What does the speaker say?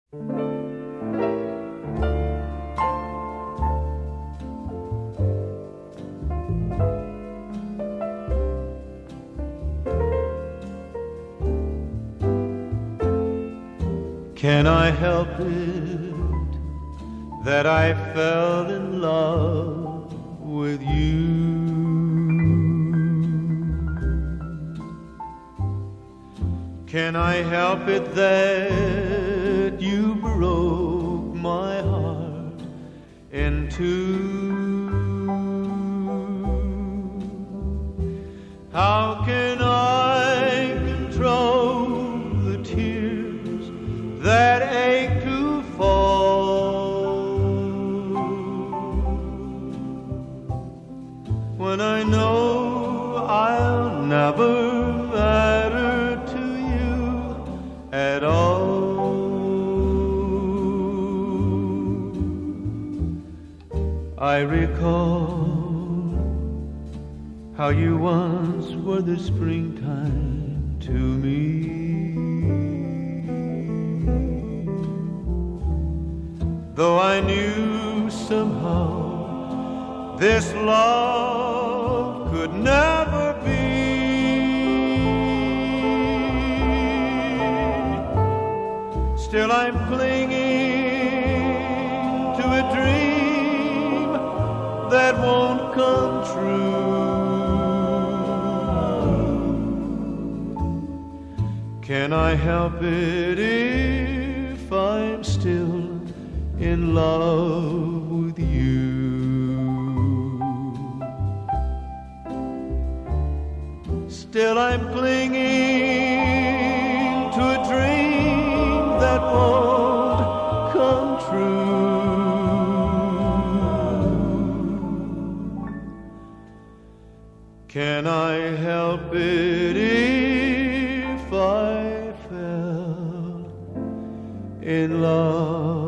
Can I help it that I fell in love with you? Can I help it that you broke my heart in two? How can I control the tears that ache to fall when I know I'll never matter to you at all? I recall how you once were the springtime to me. Though I knew somehow this love could never be, still I'm clinging to a dream that won't come true. Can I help it if I'm still in love with you? Still I'm clinging to a dream that won't come true. Can I help it if I fell in love